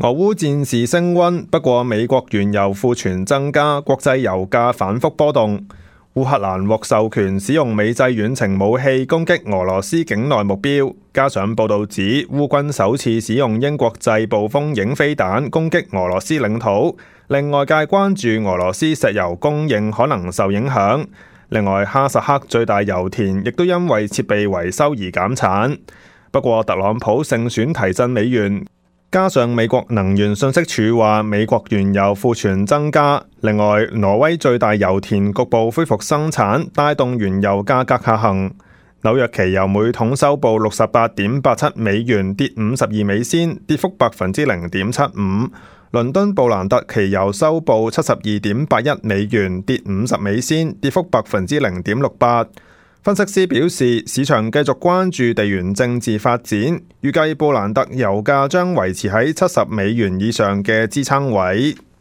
俄烏戰事升溫，不過美國原油庫存增加，國際油價反覆波動。烏克蘭獲授權使用美製遠程武器攻擊俄羅斯境內目標，加上報道指烏軍首次使用英國製暴風影飛彈攻擊俄羅斯領土，令外界關注俄羅斯石油供應可能受影響。另外，哈薩克最大油田亦都因為設備維修而減產。不過，特朗普勝選提振美元。加上美國能源信息署話美國原油庫存增加，另外挪威最大油田局部恢復生產，帶動原油價格下行。紐約期油每桶收報68.87美元，跌52美仙，跌幅0.75%。倫敦布蘭特期油收報72.81美元，跌50美仙，跌幅0.68%。分析師表示，市場繼續關注地緣政治發展，預計布蘭特油價將維持喺70美元以上嘅支撐位。